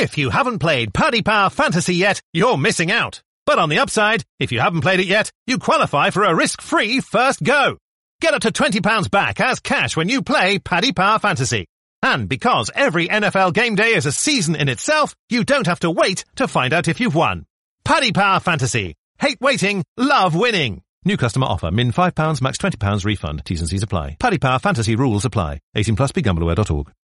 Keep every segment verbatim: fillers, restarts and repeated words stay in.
If you haven't played Paddy Power Fantasy yet, you're missing out. But on the upside, if you haven't played it yet, you qualify for a risk-free first go. Get up to twenty pounds back as cash when you play Paddy Power Fantasy. And because every N F L game day is a season in itself, you don't have to wait to find out if you've won. Paddy Power Fantasy. Hate waiting, love winning. New customer offer. Min five pounds, max twenty pounds refund. T's and C's apply. Paddy Power Fantasy rules apply. eighteen plus, be gamble aware dot org.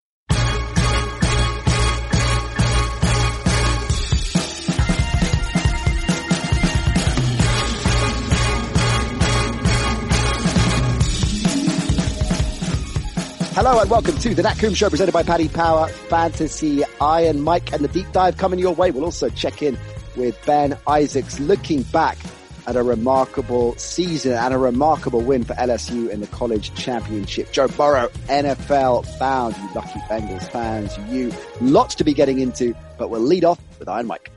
Hello and welcome to the Nat Coombs Show presented by Paddy Power Fantasy. Iron Mike and the deep dive coming your way. We'll also check in with Ben Isaacs looking back at a remarkable season and a remarkable win for L S U in the college championship. Joe Burrow, N F L bound, you lucky Bengals fans, you. Lots to be getting into, but we'll lead off with Iron Mike.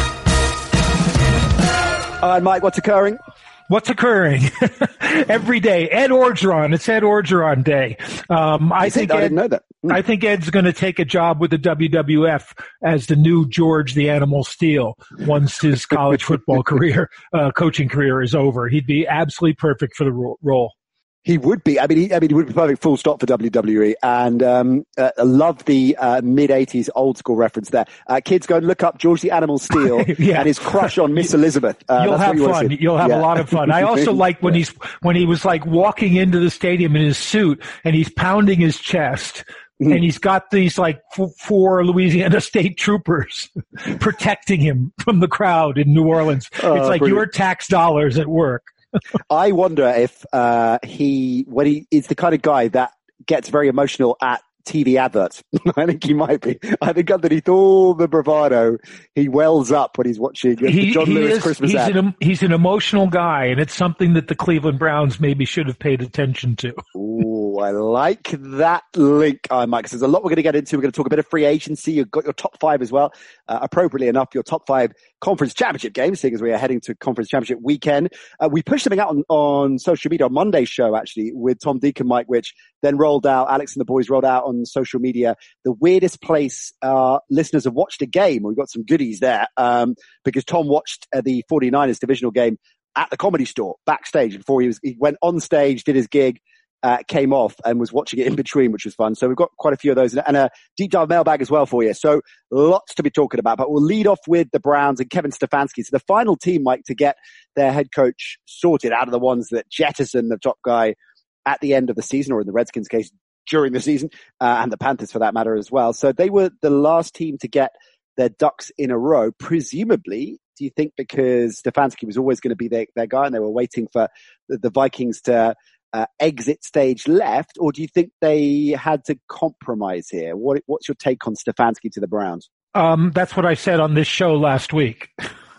Iron Mike, what's occurring? What's occurring every day? Ed Orgeron. It's Ed Orgeron Day. Um, I think I Ed, didn't know that. Mm. I think Ed's going to take a job with the W W F as the new George the Animal Steele once his college football career, uh, coaching career is over. He'd be absolutely perfect for the ro- role. He would be. I mean, he, I mean, he would be perfect full stop for W W E. And um, uh, I love the uh, mid eighties old school reference there. Uh, kids, go and look up George the Animal Steele yeah. and his crush on Miss Elizabeth. Uh, You'll have you fun. You'll have yeah. a lot of fun. I also like when yeah. he's when he was like walking into the stadium in his suit and he's pounding his chest. Mm. And he's got these like f- four Louisiana State troopers protecting him from the crowd in New Orleans. Oh, it's like brilliant. your tax dollars at work. I wonder if uh, he, when he is the kind of guy that gets very emotional at T V adverts. I think he might be. I think underneath all the bravado, he wells up when he's watching the he, John he Lewis is, Christmas he's ad. An, he's an emotional guy, and it's something that the Cleveland Browns maybe should have paid attention to. Ooh, I like that link, uh, Mike. There's a lot we're going to get into. We're going to talk a bit of free agency. You've got your top five as well. Uh, appropriately enough, your top five conference championship games, seeing as we are heading to conference championship weekend. Uh, we pushed something out on, on social media on Monday's show, actually, with Tom Deacon, Mike, which then rolled out, Alex and the boys rolled out on social media, the weirdest place uh, listeners have watched a game. We've got some goodies there um, because Tom watched uh, the 49ers divisional game at the Comedy Store backstage before he was, he went on stage, did his gig, Uh, came off and was watching it in between, which was fun. So we've got quite a few of those and a deep dive mailbag as well for you. So lots to be talking about, but we'll lead off with the Browns and Kevin Stefanski. So the final team, Mike, to get their head coach sorted out of the ones that jettison the top guy at the end of the season, or in the Redskins case, during the season, uh, and the Panthers for that matter as well. So they were the last team to get their ducks in a row, presumably. Do you think because Stefanski was always going to be their, their guy and they were waiting for the, the Vikings to Uh, exit stage left, or do you think they had to compromise here? What, what's your take on Stefanski to the Browns? Um, that's what I said on this show last week.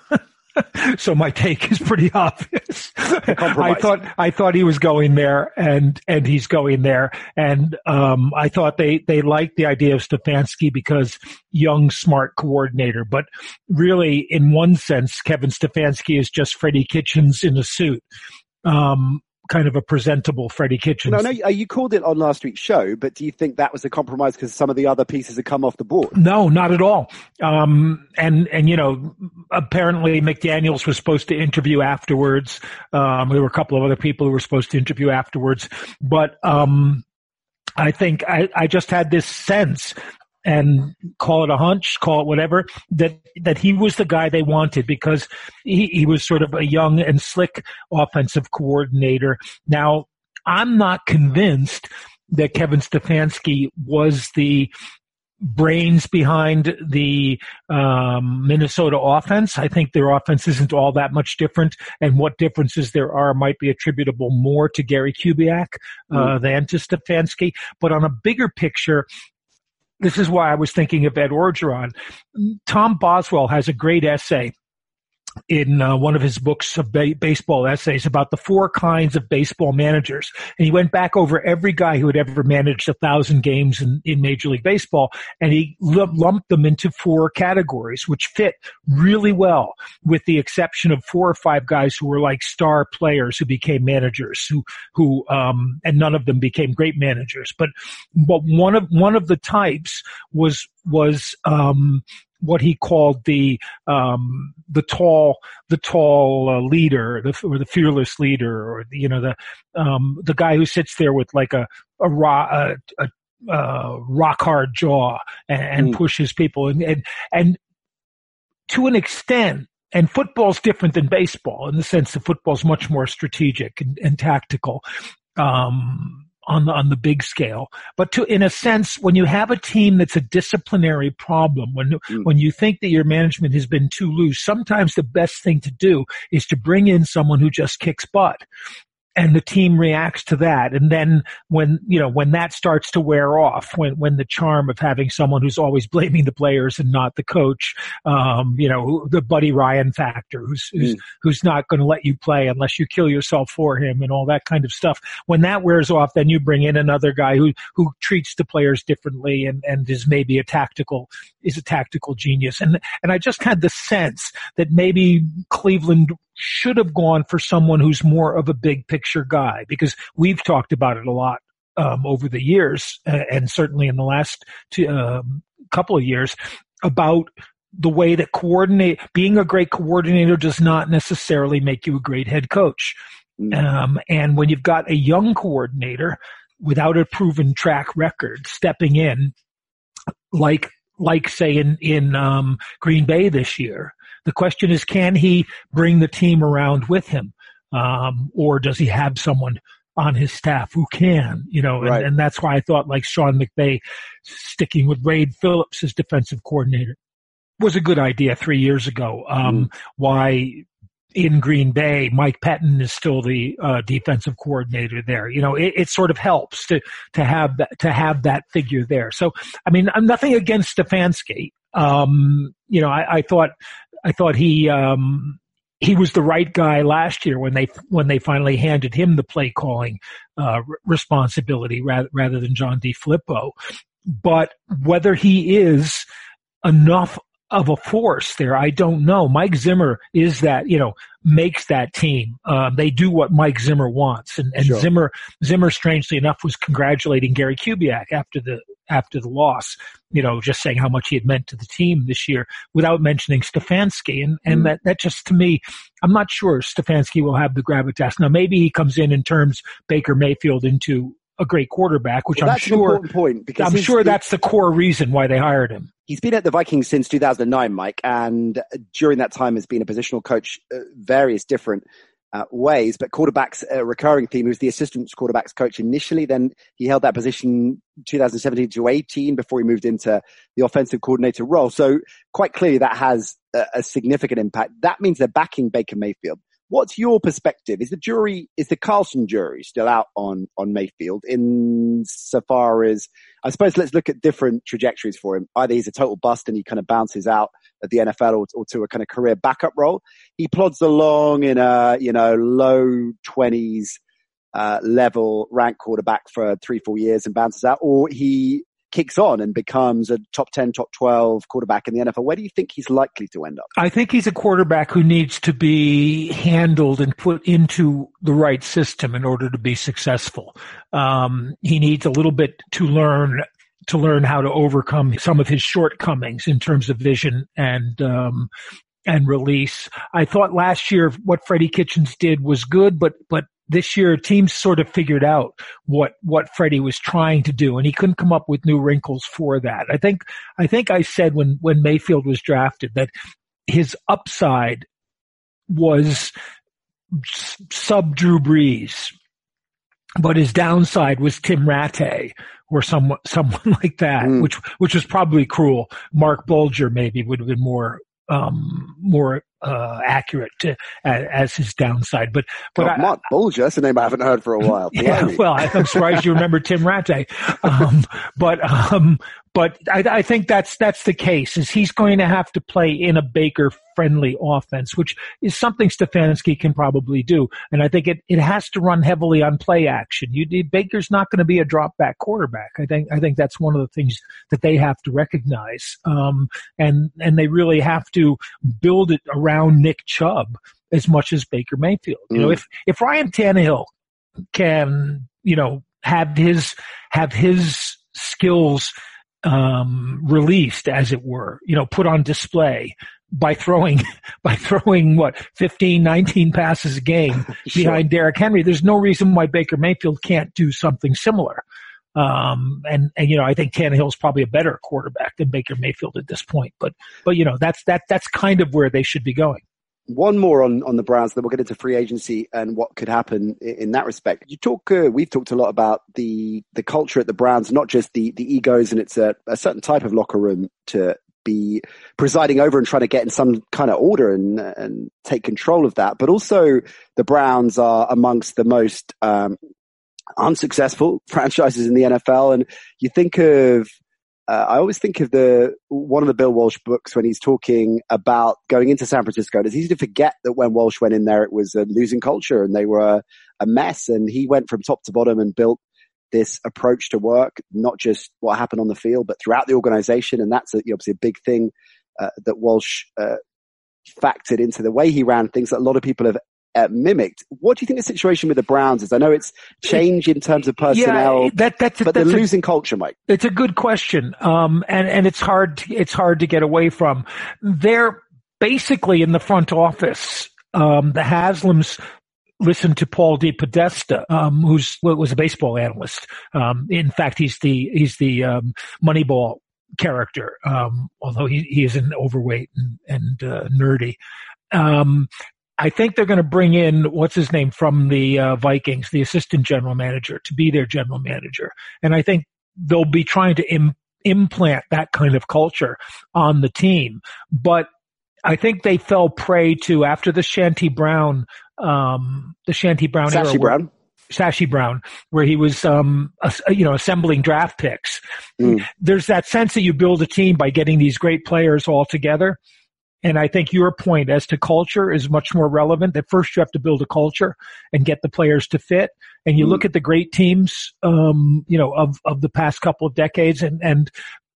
So my take is pretty obvious. I thought I thought he was going there, and and he's going there, and um, I thought they they liked the idea of Stefanski because young, smart coordinator. But really, in one sense, Kevin Stefanski is just Freddie Kitchens in a suit. Um, kind of a presentable Freddie Kitchens. No, no, you called it on last week's show, but do you think that was a compromise because some of the other pieces had come off the board? No, not at all. Um, and, and, you know, apparently McDaniels was supposed to interview afterwards. Um, there were a couple of other people who were supposed to interview afterwards, but, um, I think I, I just had this sense, and call it a hunch, call it whatever, that, that he was the guy they wanted because he, he was sort of a young and slick offensive coordinator. Now, I'm not convinced that Kevin Stefanski was the brains behind the um, Minnesota offense. I think their offense isn't all that much different, and what differences there are might be attributable more to Gary Kubiak uh, mm. than to Stefanski. But on a bigger picture, this is why I was thinking of Ed Orgeron. Tom Boswell has a great essay in uh, one of his books of ba- baseball essays about the four kinds of baseball managers. And he went back over every guy who had ever managed a thousand games in, in Major League Baseball, and he l- lumped them into four categories, which fit really well, with the exception of four or five guys who were like star players who became managers, who, who, um, and none of them became great managers. But, but one of, one of the types was, was, um, what he called the um, the tall the tall uh, leader, the, or the fearless leader, or the, you know the um, the guy who sits there with like a a, a, a uh, rock hard jaw and, and mm. pushes people, and, and and to an extent. And football's different than baseball in the sense that football's much more strategic and, and tactical. Um, on the, on the big scale. But to, in a sense, when you have a team that's a disciplinary problem, when, mm. when you think that your management has been too loose, sometimes the best thing to do is to bring in someone who just kicks butt. And the team reacts to that. And then when, you know, when that starts to wear off, when, when the charm of having someone who's always blaming the players and not the coach, um, you know, the Buddy Ryan factor, who's, who's, mm. who's not going to let you play unless you kill yourself for him and all that kind of stuff. When that wears off, then you bring in another guy who, who treats the players differently and, and is maybe a tactical, is a tactical genius. And, and I just had the sense that maybe Cleveland should have gone for someone who's more of a big picture guy, because we've talked about it a lot um, over the years, uh, and certainly in the last two, um, couple of years, about the way that coordinate being a great coordinator does not necessarily make you a great head coach. Mm. Um, and when you've got a young coordinator without a proven track record stepping in, like like say in in um, Green Bay this year. The question is, can he bring the team around with him? Um, or does he have someone on his staff who can, you know, and, right. and that's why I thought like Sean McVay sticking with Wade Phillips as defensive coordinator was a good idea three years ago. Um, mm. Why in Green Bay, Mike Pettin is still the uh, defensive coordinator there. You know, it, it sort of helps to, to have that, to have that figure there. So, I mean, I'm nothing against Stefanski. Um, you know, I, I thought, I thought he, um, he was the right guy last year when they, when they finally handed him the play calling, uh, responsibility rather, rather than John DeFilippo. But whether he is enough of a force there, I don't know. Mike Zimmer is that, you know, makes that team. Um, they do what Mike Zimmer wants. And, and sure. Zimmer, Zimmer, strangely enough, was congratulating Gary Kubiak after the, after the loss, you know, just saying how much he had meant to the team this year without mentioning Stefanski. And, and mm. that, that just to me, I'm not sure Stefanski will have the gravitas. Now, maybe he comes in and turns Baker Mayfield into a great quarterback, which well, I'm sure, point because I'm sure that's the core reason why they hired him. He's been at the Vikings since two thousand nine, Mike, and during that time has been a positional coach, uh, various different uh, ways, but quarterback's a recurring theme. He was the assistant quarterback's coach initially, then he held that position two thousand seventeen to eighteen before he moved into the offensive coordinator role. So quite clearly that has a, a significant impact. That means they're backing Baker Mayfield. What's your perspective? Is the jury, is the Carlson jury still out on, on Mayfield in so far as, I suppose let's look at different trajectories for him. Either he's a total bust and he kind of bounces out at the N F L or, or to a kind of career backup role. He plods along in a, you know, low twenties, uh, level rank quarterback for three, four years and bounces out, or he kicks on and becomes a top ten, top twelve quarterback in the N F L. Where do you think he's likely to end up? I think he's a quarterback who needs to be handled and put into the right system in order to be successful. Um, he needs a little bit to learn to learn how to overcome some of his shortcomings in terms of vision and um, and release. I thought last year what Freddie Kitchens did was good, but but this year, teams sort of figured out what, what Freddie was trying to do, and he couldn't come up with new wrinkles for that. I think, I think I said when, when Mayfield was drafted that his upside was sub Drew Brees, but his downside was Tim Rattay or someone, someone like that, mm. which, which was probably cruel. Mark Bulger maybe would have been more, um, more, uh, accurate to, as, as his downside. But, but oh, I, Mark Bulger, that's a name I haven't heard for a while. Yeah, well, I'm surprised you remember Tim Rattay. Um, but, um, but I, I think that's, that's the case is he's going to have to play in a Baker friendly offense, which is something Stefanski can probably do. And I think it, it has to run heavily on play action. You Baker's not going to be a drop back quarterback. I think, I think that's one of the things that they have to recognize. Um, and, and they really have to build it around Nick Chubb as much as Baker Mayfield. You mm. know, if, if Ryan Tannehill can, you know, have his, have his skills um, released, as it were, you know, put on display by throwing, by throwing what, fifteen, nineteen passes a game Sure. behind Derrick Henry. There's no reason why Baker Mayfield can't do something similar. Um, and, and, you know, I think Tannehill's probably a better quarterback than Baker Mayfield at this point, but, but, you know, that's, that, that's kind of where they should be going. One more on, on the Browns, then we'll get into free agency and what could happen in, in that respect. You talk, uh, we've talked a lot about the, the culture at the Browns, not just the, the egos, and it's a, a certain type of locker room to be presiding over and trying to get in some kind of order and, and take control of that. But also the Browns are amongst the most, um, unsuccessful franchises in the N F L. And you think of, uh, I always think of the, one of the Bill Walsh books when he's talking about going into San Francisco. It's easy to forget that when Walsh went in there, it was a losing culture and they were a mess. And he went from top to bottom and built this approach to work, not just what happened on the field, but throughout the organization. And that's a, obviously a big thing, uh, that Walsh, uh, factored into the way he ran things that a lot of people have Uh, mimicked. What do you think the situation with the Browns is? I know it's change in terms of personnel, yeah, that, that's, but that's they're a, losing culture, Mike. It's a good question. Um, and, and it's hard, to, it's hard to get away from. They're basically in the front office. Um, the Haslams listened to Paul DePodesta, um, who's, was a baseball analyst. Um, in fact, he's the, he's the, um, Moneyball character. Um, although he, he isn't overweight and, and, uh, nerdy. Um, I think they're going to bring in, what's his name, from the uh, Vikings, the assistant general manager, to be their general manager. And I think they'll be trying to im- implant that kind of culture on the team. But I think they fell prey to, after the Shanty Brown, um, the Shanty Brown era. Sashi Brown. Sashi Brown, where he was, um, uh, you know, assembling draft picks. Mm. There's that sense that you build a team by getting these great players all together. And I think your point as to culture is much more relevant. That first you have to build a culture and get the players to fit. And you mm. look at the great teams, um, you know, of, of the past couple of decades, and, and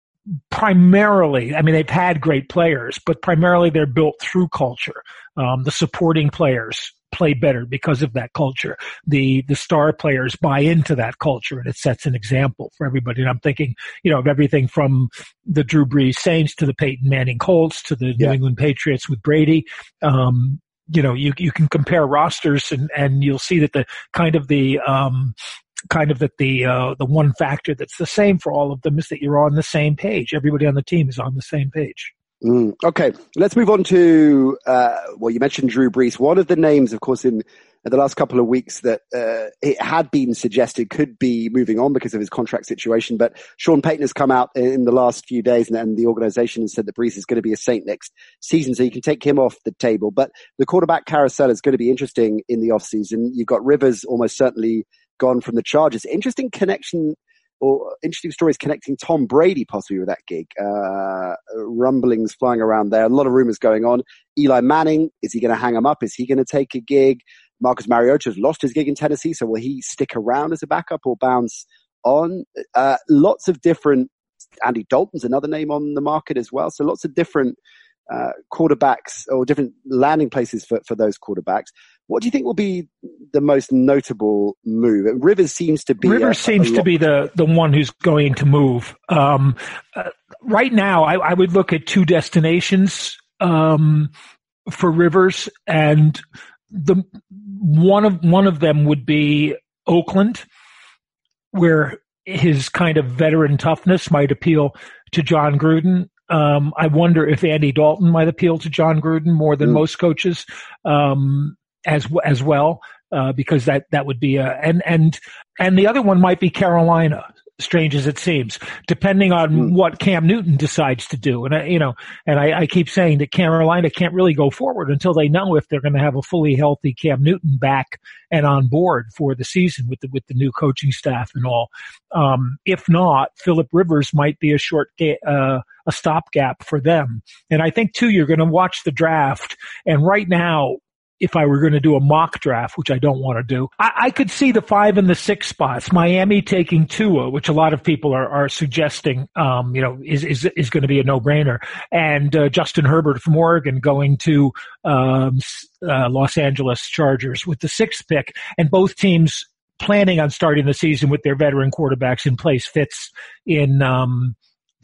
primarily, I mean, they've had great players, but primarily they're built through culture. Um, the supporting players play better because of that culture. The, the star players buy into that culture, and it sets an example for everybody. And I'm thinking, you know, of everything from the Drew Brees Saints to the Peyton Manning Colts to the yeah. New England Patriots with Brady. Um, you know, you, you can compare rosters and, and you'll see that the kind of the, um, kind of that the, uh, the one factor that's the same for all of them is that you're on the same page. Everybody on the team is on the same page. Mm, okay, let's move on to, uh, well, you mentioned Drew Brees. One of the names, of course, in, in the last couple of weeks that uh, it had been suggested could be moving on because of his contract situation. But Sean Payton has come out in the last few days, and, and the organization has said that Brees is going to be a Saint next season, so you can take him off the table. But the quarterback carousel is going to be interesting in the offseason. You've got Rivers almost certainly gone from the Chargers. Interesting connection or interesting stories connecting Tom Brady possibly with that gig. Uh, rumblings flying around there. A lot of rumors going on. Eli Manning, is he going to hang him up? Is he going to take a gig? Marcus Mariota has lost his gig in Tennessee, so will he stick around as a backup or bounce on? Uh, lots of different, Andy Dalton's another name on the market as well. So lots of different uh, quarterbacks or different landing places for, for those quarterbacks. What do you think will be the most notable move? Rivers seems to be Rivers a, seems a to be the, the one who's going to move. Um, uh, right now, I, I would look at two destinations um, for Rivers, and the one of one of them would be Oakland, where his kind of veteran toughness might appeal to John Gruden. Um, I wonder if Andy Dalton might appeal to John Gruden more than mm. most coaches. Um, as as well, uh, because that, that would be a, and, and, and the other one might be Carolina, strange as it seems, depending on mm. what Cam Newton decides to do. And I, you know, and I, I keep saying that Carolina can't really go forward until they know if they're going to have a fully healthy Cam Newton back and on board for the season with the, with the new coaching staff and all. Um, if not, Phillip Rivers might be a short, ga- uh, a stopgap for them. And I think too, you're going to watch the draft, and right now, if I were going to do a mock draft, which I don't want to do, I, I could see the five and the six spots. Miami taking Tua, which a lot of people are, are suggesting, um, you know, is, is, is going to be a no-brainer. And, uh, Justin Herbert from Oregon going to, um, uh, Los Angeles Chargers with the sixth pick, and both teams planning on starting the season with their veteran quarterbacks in place. Fitz in, um,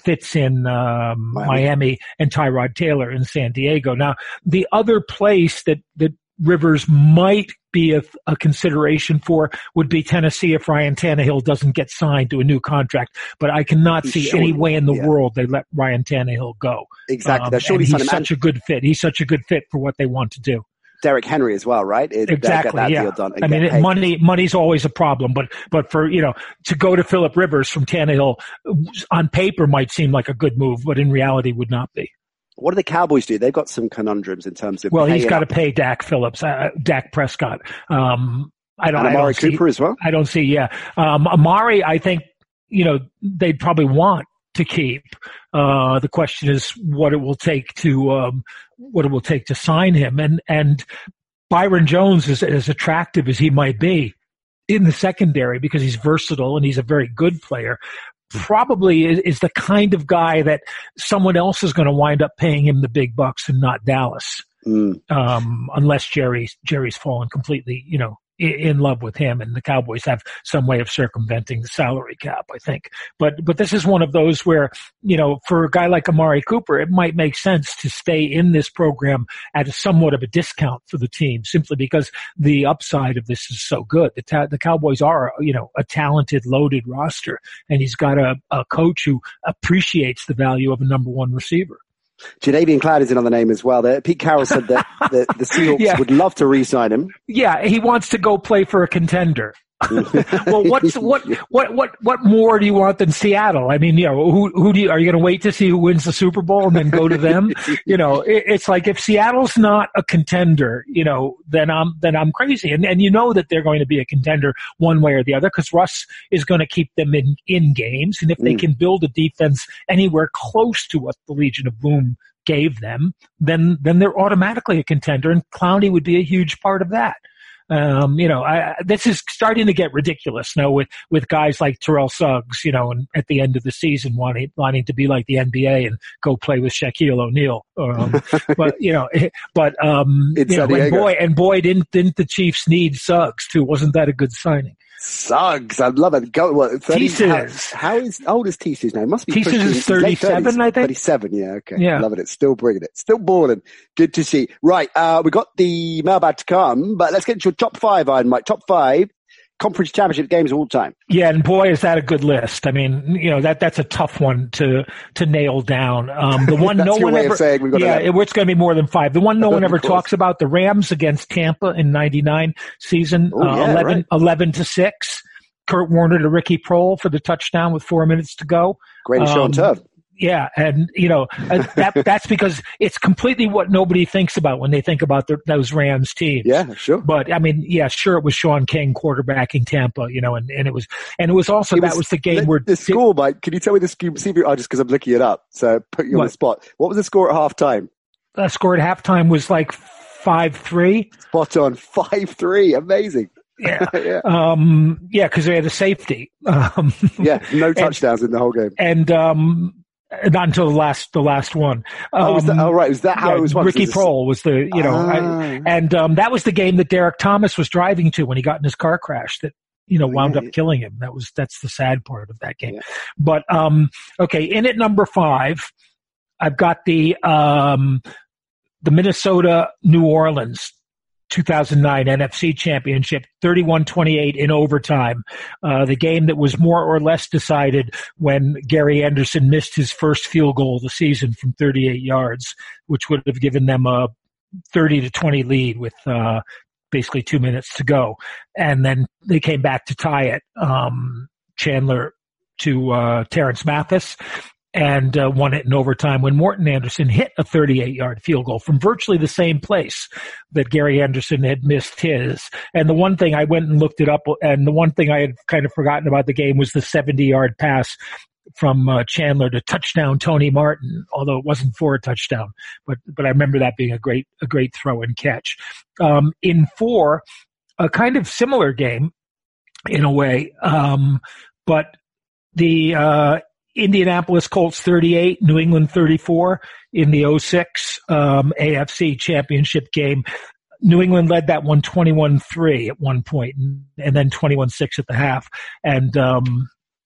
Fitz in um, Miami. Miami and Tyrod Taylor in San Diego. Now, the other place that, that Rivers might be a, a consideration for would be Tennessee if Ryan Tannehill doesn't get signed to a new contract. But I cannot see Sure. any way in the Yeah. world they let Ryan Tannehill go. Exactly. Um, They're surely and signing he's him. such a good fit. He's such a good fit for what they want to do. Derrick Henry as well, right? It, Exactly. Get that yeah. deal done and I mean, get it, paid. money, money's always a problem, but, but for, you know, to go to Phillip Rivers from Tannehill on paper might seem like a good move, but in reality would not be. What do the Cowboys do? They've got some conundrums in terms of Well, he's paying got to up. pay Dak Phillips, uh, Dak Prescott. Um, I don't, and I Amari don't see, Cooper as well. I don't see, yeah. Um, Amari, I think, you know, they'd probably want to keep. Uh, the question is what it will take to, um, what it will take to sign him. And, and Byron Jones is as attractive as he might be in the secondary because he's versatile and he's a very good player. Probably is, is the kind of guy that someone else is going to wind up paying him the big bucks and not Dallas. Mm. Um, unless Jerry's, Jerry's fallen completely, you know, in, in love with him, and the Cowboys have some way of circumventing the salary cap, I think. But, but this is one of those where, you know, for a guy like Amari Cooper, it might make sense to stay in this program at a somewhat of a discount for the team, simply because the upside of this is so good. The, ta- the Cowboys are, you know, a talented, loaded roster, and he's got a, a coach who appreciates the value of a number one receiver. Jadavian Cloud is in on the name as well. The, Pete Carroll said that the, the Seahawks Yeah. would love to re-sign him. Yeah, he wants to go play for a contender. Well, what's what what what what more do you want than Seattle? I mean, you know, who who do you are you going to wait to see who wins the Super Bowl and then go to them? You know, it, it's like if Seattle's not a contender, you know, then I'm then I'm crazy. And and you know that they're going to be a contender one way or the other because Russ is going to keep them in in games, and if they Mm. can build a defense anywhere close to what the Legion of Boom gave them, then then they're automatically a contender, and Clowney would be a huge part of that. Um, you know, I, this is starting to get ridiculous now with, with guys like Terrell Suggs, you know, and at the end of the season wanting, wanting to be like the N B A and go play with Shaquille O'Neal. Um, but, you know, but, um, It's you know, San and Diego. boy, and boy, didn't, didn't the Chiefs need Suggs too? Wasn't that a good signing? Suggs, I love it. Go, what, thirty, Teases. how, how is, how old is Teases now? Must be Teases pushing- is thirty-seven, late I think. thirty-seven, yeah, okay. Yeah. Loving it. Still bringing it. Still balling. Good to see. Right, uh, we got the mailbag to come, but let's get into your top five, Iron Mike. Top five conference championship games of all time. Yeah, and boy, is that a good list. I mean, you know, that that's a tough one to to nail down. Um, the one That's no your one way of ever, saying we've got yeah, eleven. it, it's going to be more than five. The one no one Of ever course. talks about: the Rams against Tampa in ninety-nine season, Oh, uh, yeah, eleven, right. eleven to six. Kurt Warner to Ricky Prohl for the touchdown with four minutes to go. Greatest show on Um, turf. Yeah, and you know uh, that that's because it's completely what nobody thinks about when they think about the, those Rams teams. Yeah, sure. But I mean, yeah, sure, it was Sean King quarterbacking Tampa, you know, and, and it was and it was also It that was the game the, where the score, Mike. Can you tell me the score? See if you, oh, just because I'm looking it up. So put you on What? the spot. What was the score at halftime? uh, score at halftime was like five three. Spot on. five three. Amazing. Yeah, yeah. um, yeah, because they had a safety. Um, Yeah. No touchdowns in the whole game. and um, not until the last the last one. Um, Oh, was that, oh, right. Was that how yeah, it was won? Ricky So it was a- Prohl was the you know, Ah. I, and um, that was the game that Derek Thomas was driving to when he got in his car crash that you know wound yeah, up yeah. killing him. That was that's the sad part of that game. Yeah. But um, okay, in at number five, I've got the um, the Minnesota New Orleans two thousand nine N F C Championship, thirty-one twenty-eight in overtime. Uh, the game that was more or less decided when Gary Anderson missed his first field goal of the season from thirty-eight yards, which would have given them a thirty to twenty lead with uh, basically two minutes to go. And then they came back to tie it. Um, Chandler to uh, Terrence Mathis. And uh, won it in overtime when Morton Anderson hit a thirty-eight-yard field goal from virtually the same place that Gary Anderson had missed his. And the one thing I went and looked it up, and the one thing I had kind of forgotten about the game was the seventy-yard pass from uh, Chandler to touchdown Tony Martin, although it wasn't for a touchdown. But but I remember that being a great a great throw and catch. Um, in four, a kind of similar game in a way, um, but the uh, Indianapolis Colts thirty-eight, New England thirty-four in the oh six um, A F C Championship game. New England led that one twenty-one three at one point, and, and then twenty-one six at the half. And um,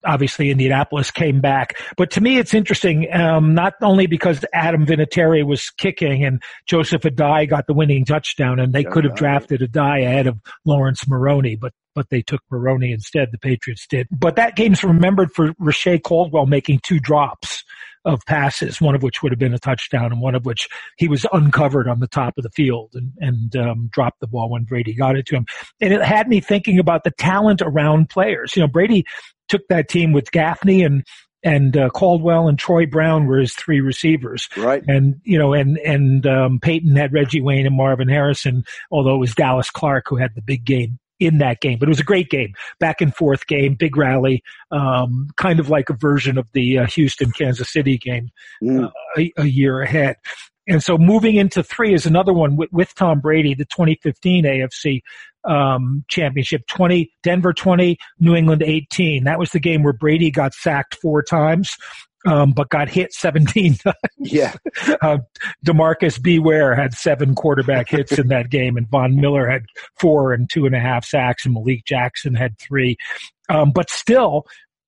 obviously Indianapolis came back. But to me, it's interesting, um, not only because Adam Vinatieri was kicking and Joseph Adai got the winning touchdown, and they could have drafted Adai ahead of Lawrence Maroney, but but they took Maroney instead, the Patriots did. But that game's remembered for Rashay Caldwell making two drops of passes, one of which would have been a touchdown and one of which he was uncovered on the top of the field and, and um, dropped the ball when Brady got it to him. And it had me thinking about the talent around players. You know, Brady took that team with Gaffney and and uh, Caldwell and Troy Brown were his three receivers. Right. And, you know, and, and um, Peyton had Reggie Wayne and Marvin Harrison, although it was Dallas Clark who had the big game in that game. But it was a great game, back and forth game, big rally, um, kind of like a version of the uh, Houston-Kansas City game mm. uh, a, a year ahead. And so moving into three is another one with, with Tom Brady, the twenty fifteen A F C um, championship, twenty, Denver twenty, New England eighteen. That was the game where Brady got sacked four times. Um, but got hit seventeen times. Yeah. Uh, DeMarcus Beware had seven quarterback hits in that game, and Von Miller had four and two and a half sacks, and Malik Jackson had three. Um, but still,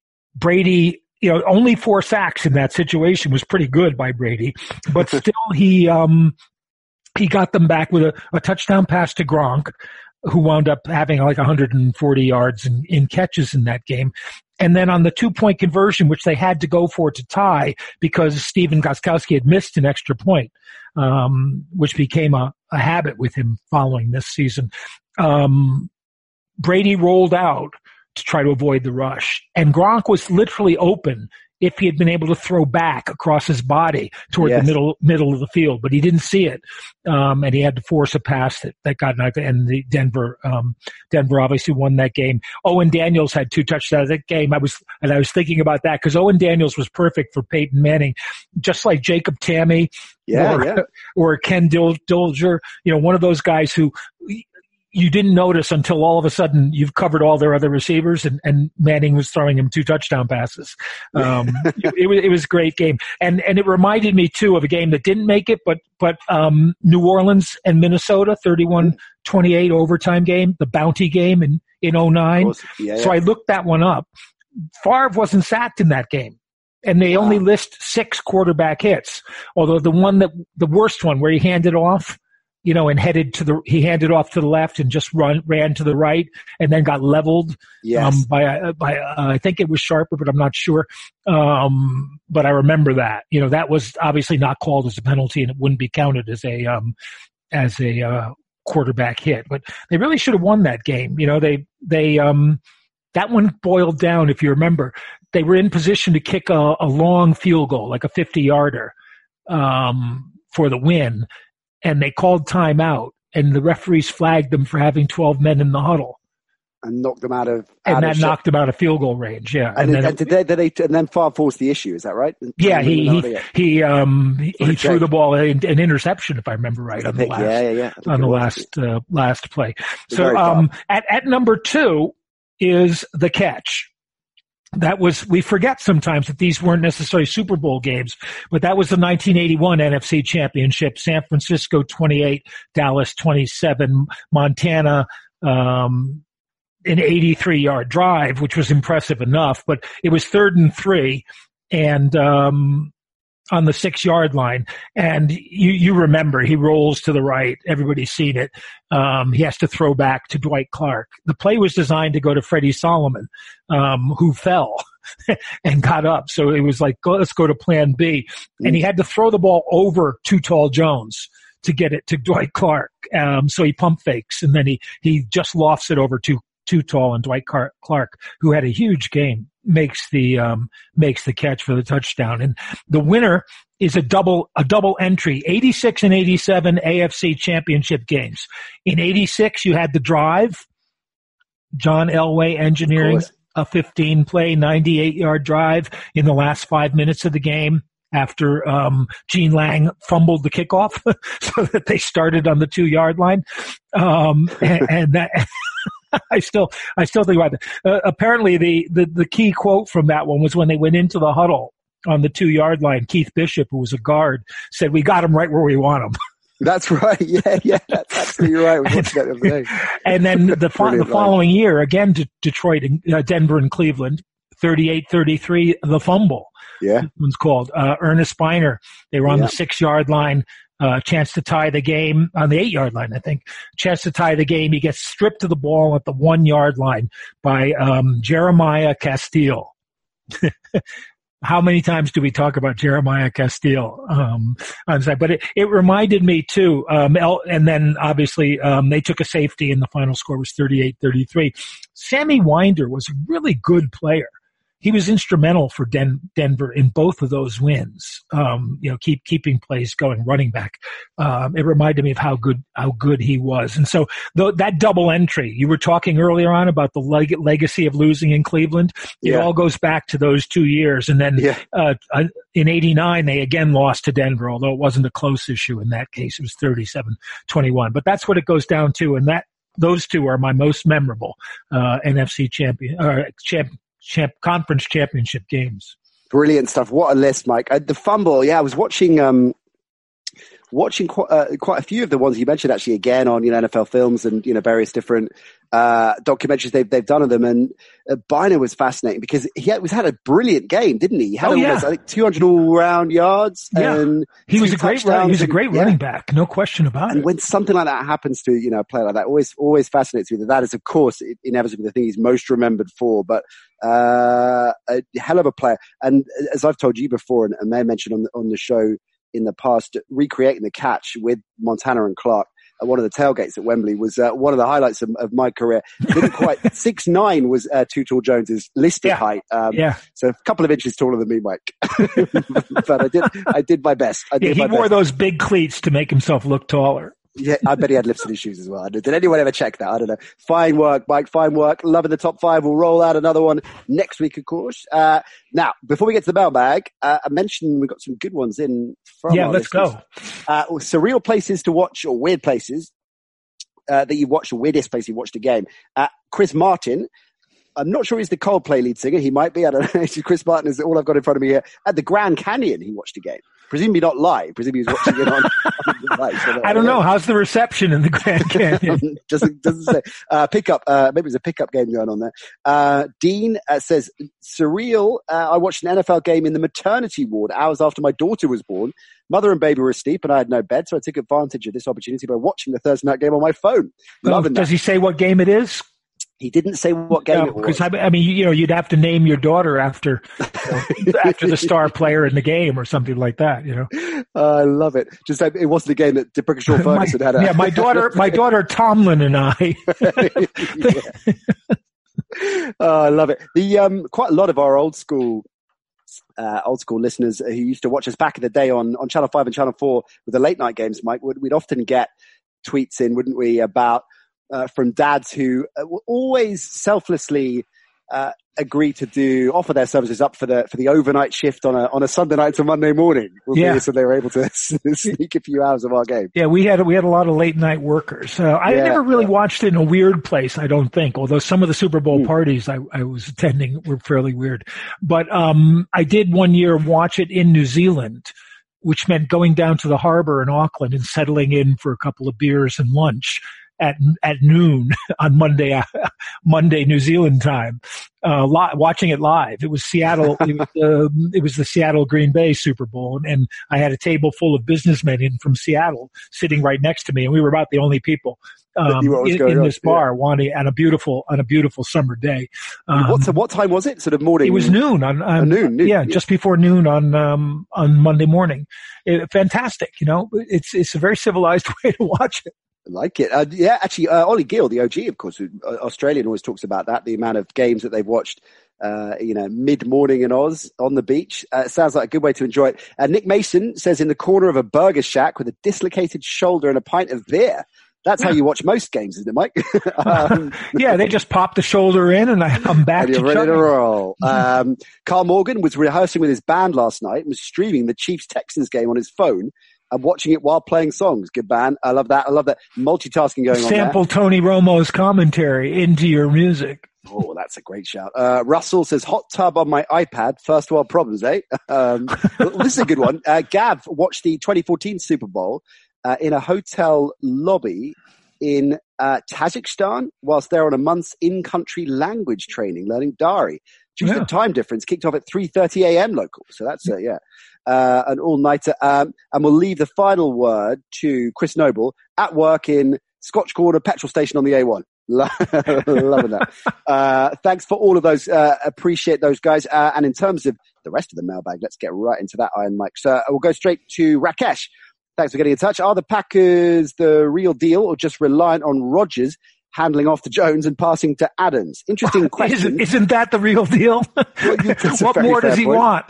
Brady, you know, only four sacks in that situation was pretty good by Brady. But still, he um, he got them back with a, a touchdown pass to Gronk, who wound up having like one hundred forty yards in, in catches in that game. And then on the two-point conversion, which they had to go for to tie because Stephen Gostkowski had missed an extra point, um, which became a, a habit with him following this season, um, Brady rolled out to try to avoid the rush. And Gronk was literally open if he had been able to throw back across his body toward yes. the middle middle of the field, but he didn't see it, um, and he had to force a pass that, that got knocked. And the Denver, um, Denver obviously won that game. Owen Daniels had two touchdowns that game. I was and I was thinking about that because Owen Daniels was perfect for Peyton Manning, just like Jacob Tamme, yeah, or, yeah. or Ken Dil- Dilger. You know, one of those guys who you didn't notice until all of a sudden you've covered all their other receivers, and, and Manning was throwing him two touchdown passes. Um, it, it, was, it was a great game. And, and it reminded me too of a game that didn't make it, but, but, um, New Orleans and Minnesota, thirty-one twenty-eight overtime game, the bounty game in, in oh nine. Yeah, so yeah. I looked that one up. Favre wasn't sacked in that game. And they wow. only list six quarterback hits. Although the one that, the worst one where he handed off, you know, and headed to the, he handed off to the left and just run, ran to the right and then got leveled, yes. um, by, uh, by, uh, I think it was Sharper, but I'm not sure. Um, but I remember that, you know, that was obviously not called as a penalty and it wouldn't be counted as a, um, as a, uh, quarterback hit, but they really should have won that game. You know, they, they, um, that one boiled down, if you remember, they were in position to kick a, a long field goal, like a fifty yarder, um, for the win. And they called timeout, and the referees flagged them for having twelve men in the huddle, and knocked them out of. And out that of knocked them out of field goal range. Yeah, and, and, and, then and did they, did they, and then Favre forced the issue. Is that right? Yeah, he he he um he, he threw the ball in, an interception, if I remember right, on the last yeah, yeah, yeah. on the was. last uh, last play. So um at at number two is the catch. That was, we forget sometimes that these weren't necessarily Super Bowl games, but that was the nineteen eighty-one N F C Championship. San Francisco twenty-eight, Dallas twenty-seven, Montana, um, an eighty-three yard drive, which was impressive enough, but it was third and three and, um, on the six yard line. And you, you remember he rolls to the right. Everybody's seen it. Um, he has to throw back to Dwight Clark. The play was designed to go to Freddie Solomon, um, who fell and got up. So it was like, go, let's go to plan B. And he had to throw the ball over Too Tall Jones to get it to Dwight Clark. Um, so he pump fakes and then he, he just lofts it over to Too Tall, and Dwight Clark, who had a huge game, makes the um makes the catch for the touchdown. And the winner is a double a double entry, eighty-six and eighty-seven A F C Championship games. In eighty-six, you had the drive, John Elway engineering a fifteen play, ninety-eight yard drive in the last five minutes of the game after um Gene Lang fumbled the kickoff so that they started on the two yard line. Um and, and that I still, I still think about it. Uh, apparently the, the, the key quote from that one was when they went into the huddle on the two yard line. Keith Bishop, who was a guard, said, "We got him right where we want him." That's right. Yeah, yeah, that's absolutely right. We watched that the other day. And then the, fo- the following year, again, D- Detroit and uh, Denver and Cleveland, thirty-eight thirty-three, the fumble. Yeah. This one's called uh, Ernest Biner. They were on Yeah. the six-yard line. Uh, chance to tie the game on the eight-yard line, I think. Chance to tie the game. He gets stripped of the ball at the one-yard line by um, Jeremiah Castile. How many times do we talk about Jeremiah Castile? Um, on side? But it, it reminded me too. Um, and then obviously um, they took a safety, and the final score was thirty-eight thirty-three. Sammy Winder was a really good player. He was instrumental for Den- Denver in both of those wins. Um, you know, keep keeping plays going, running back. Um, it reminded me of how good how good he was. And so th- that double entry you were talking earlier on about the leg- legacy of losing in Cleveland. It Yeah. all goes back to those two years. And then Yeah. uh, in eighty-nine, they again lost to Denver, although it wasn't a close issue in that case. It was thirty-seven twenty-one. But that's what it goes down to, and that those two are my most memorable uh, N F C champion or champ. Champ, conference championship games. Brilliant stuff. What a list, Mike. Uh, the fumble, yeah, I was watching um, watching quite, uh, quite a few of the ones you mentioned actually again on, you know, N F L Films and, you know, various different uh, documentaries they've, they've done of them. And uh, Biner was fascinating because he had, was had a brilliant game, didn't he? He had Oh, almost, yeah. I think, two hundred all-round yards. Yeah. And He was two a great touchdowns running, he was a and- great yeah. running back, no question about And it. when something like that happens to, you know, a player like that, always, always fascinates me that that is, of course, inevitably the thing he's most remembered for. But uh, a hell of a player. And as I've told you before, and, and May mentioned on the, on the show in the past, recreating the catch with Montana and Clark at one of the tailgates at Wembley was uh, one of the highlights of, of my career. Didn't quite six nine was uh, Too Tall Jones's listed Yeah. height. Um, Yeah, So a couple of inches taller than me, Mike. But I did, I did my best. I yeah did he my wore best. those big cleats to make himself look taller. Yeah, I bet he had lifts in his shoes as well. Did anyone ever check that? I don't know. Fine work, Mike. Fine work. Loving the top five. We'll roll out another one next week, of course. Uh, now, before we get to the mailbag, uh, I mentioned we got some good ones in from Yeah, our let's listeners. go. Uh, surreal places to watch or weird places uh, that you watched, or weirdest place you watched a game. Uh, Chris Martin. I'm not sure he's the Coldplay lead singer. He might be. I don't know. Chris Martin is all I've got in front of me here. At the Grand Canyon, he watched a game. Presumably not live. Presumably he was watching it on, on the device. So I don't know. How's the reception in the Grand Canyon? doesn't doesn't say uh, pickup. Uh, maybe there's a pickup game going on there. Uh, Dean uh, says surreal. Uh, I watched an N F L game in the maternity ward hours after my daughter was born. Mother and baby were asleep, and I had no bed, so I took advantage of this opportunity by watching the Thursday night game on my phone. Oh, Loving does that. he say what game it is? He didn't say what game No, it was. because I, I mean, you know, you'd have to name your daughter after you know, after the star player in the game or something like that. You know, I love it. Just like it wasn't a game that Brickenshaw my, Ferguson had. A, yeah, my daughter, my daughter Tomlin and I. Oh, I love it. The um, quite a lot of our old school, uh, old school listeners who used to watch us back in the day on, on Channel Five and Channel Four with the late night games, Mike, would we'd often get tweets in, wouldn't we, about uh, from dads who uh, were always selflessly uh, agree to do offer their services up for the for the overnight shift on a on a Sunday night to Monday morning. Yeah. So they were able to sneak a few hours of our game. Yeah, we had we had a lot of late night workers. Uh, I Yeah, never really yeah. watched it in a weird place, I don't think. Although some of the Super Bowl Mm. parties I, I was attending were fairly weird. But um, I did one year watch it in New Zealand, which meant going down to the harbor in Auckland and settling in for a couple of beers and lunch at at noon on Monday Monday New Zealand time. Uh, li- watching it live. It was Seattle. It was, um, it was the Seattle Green Bay Super Bowl, and, and I had a table full of businnesmen in from Seattle sitting right next to me, and we were about the only people um, knew what was in, going in on, this bar, wanting on a beautiful on a beautiful summer day. Um, what what time was it? Sort of morning. it was noon on, on noon, noon, yeah, yeah. just before noon on um, on Monday morning. It, fantastic, you know. It's it's a very civilized way to watch it. I like it. Uh, yeah, actually, uh, Ollie Gill, the O G, of course, who, uh, Australian, always talks about that, the amount of games that they've watched, uh, you know, mid-morning in Oz on the beach. Uh, it sounds like a good way to enjoy it. Uh, Nick Mason says in the corner of a burger shack with a dislocated shoulder and a pint of beer. That's how you watch most games, isn't it, Mike? um, Yeah, they just pop the shoulder in, and I, I'm back and to you're ready to chugging. roll. Um, Carl Morgan was rehearsing with his band last night and was streaming the Chiefs-Texans game on his phone and watching it while playing songs. Good band. I love that. I love that multitasking going on there. Sample Tony Romo's commentary into your music. Oh, that's a great shout. Uh, Russell says, hot tub on my iPad. First world problems, eh? Um, well, this is a good one. Uh, Gav watched the twenty fourteen Super Bowl uh, in a hotel lobby in uh, Tajikistan whilst they're on a month's in-country language training, learning Dari. due to Yeah. the time difference, kicked off at three thirty a.m. local. So that's, uh, yeah, uh, an all-nighter. Um, and we'll leave the final word to Chris Noble at work in Scotch Corner petrol station on the A one. Loving that. Uh, thanks for all of those. Uh, appreciate those guys. Uh, and in terms of the rest of the mailbag, let's get right into that, Iron Mike. So we'll go straight to Rakesh. Thanks for getting in touch. Are the Packers the real deal or just reliant on Rodgers handling off to Jones and passing to Adams? Interesting question. Isn't, isn't that the real deal? Well, you- that's a What very more fair does he point. want?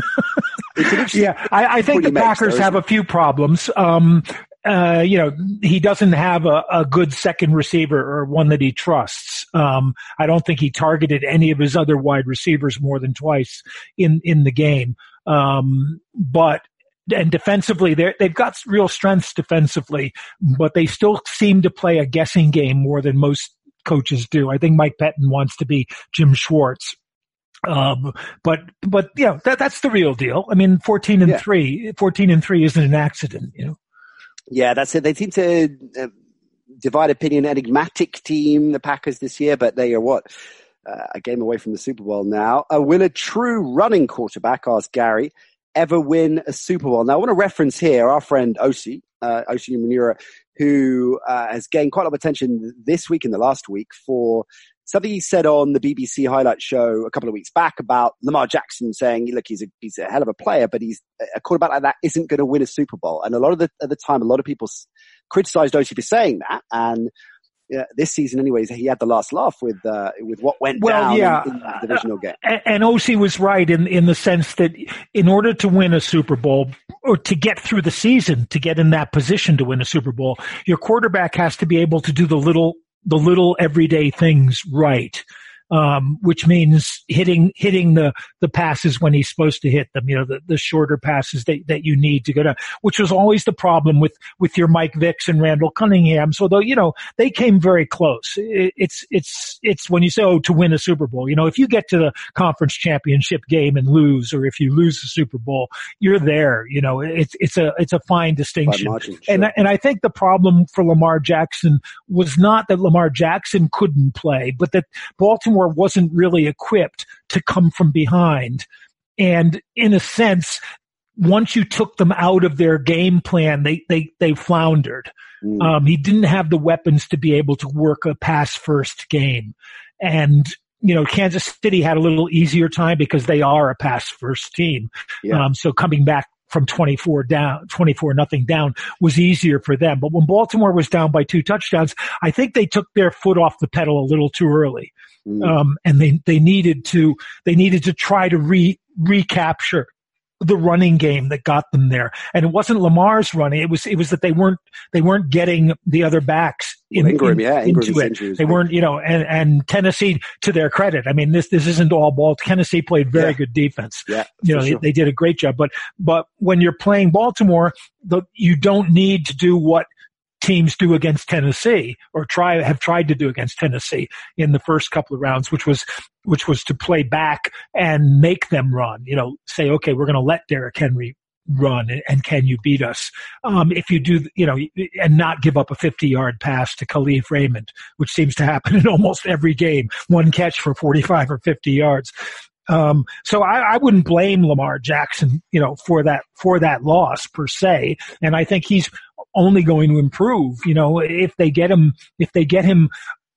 It's an interesting Yeah, I, I think point the he makes, Packers though, have a isn't few problems. Um, uh, you know, he doesn't have a, a good second receiver or one that he trusts. Um, I don't think he targeted any of his other wide receivers more than twice in, in the game. Um, but, and defensively, they're, they've got real strengths defensively, but they still seem to play a guessing game more than most coaches do. I think Mike Pettin wants to be Jim Schwartz. Um, but, but, yeah, that, that's the real deal. I mean, fourteen and Yeah. three, fourteen and three isn't an accident, you know? Yeah, that's it. They seem to uh, divide opinion. Enigmatic team, the Packers this year, but they are what? Uh, a game away from the Super Bowl now. Uh, will a true running quarterback, asked Gary, ever win a Super Bowl? Now, I want to reference here our friend Osi, uh, Osi Manura, who uh, has gained quite a lot of attention this week and the last week for something he said on the B B C highlight show a couple of weeks back about Lamar Jackson saying, look, he's a, he's a hell of a player, but he's a quarterback like that isn't going to win a Super Bowl. And a lot of the, at the time, a lot of people s- criticized Osi for saying that. And uh, this season anyways, he had the last laugh with, uh, with what went Well, down yeah. in, in the divisional game. And, and Osi was right in, in the sense that in order to win a Super Bowl or to get through the season, to get in that position to win a Super Bowl, your quarterback has to be able to do the little the little everyday things right, um, which means hitting hitting the the passes when he's supposed to hit them. You know, the, the shorter passes that, that you need to go to, which was always the problem with with your Mike Vicks and Randall Cunningham. So though, you know, they came very close. It, it's it's it's when you say, oh, to win a Super Bowl, you know, if you get to the conference championship game and lose, or if you lose the Super Bowl, you're there. You know, it's it's a it's a fine distinction. By margin, sure. And and I think the problem for Lamar Jackson was not that Lamar Jackson couldn't play, but that Baltimore wasn't really equipped to come from behind. And in a sense, once you took them out of their game plan, they they they floundered. Mm. Um, he didn't have the weapons to be able to work a pass first game. And you know, Kansas City had a little easier time because they are a pass first team. Yeah. Um, so coming back from twenty-four down, twenty-four nothing down was easier for them. But when Baltimore was down by two touchdowns, I think they took their foot off the pedal a little too early. Mm. Um, and they, they needed to, they needed to try to re, recapture the running game that got them there. And it wasn't Lamar's running. It was, it was that they weren't, they weren't getting the other backs in, Well, Ingram, in- yeah, Ingram's into it. injury was They big. weren't, you know, and, and Tennessee, to their credit, I mean, this, this isn't all ball. Tennessee played very Yeah. good defense. Yeah, You know, for they, sure. they did a great job, but, but when you're playing Baltimore, the, you don't need to do what teams do against Tennessee or try, have tried to do against Tennessee in the first couple of rounds, which was, which was to play back and make them run, you know, say, okay, we're going to let Derrick Henry run and, and can you beat us? Um, if you do, you know, and not give up a fifty yard pass to Khalif Raymond, which seems to happen in almost every game, one catch for forty-five or fifty yards. Um, so I, I wouldn't blame Lamar Jackson, you know, for that, for that loss per se. And I think he's only going to improve, you know, if they get him, if they get him,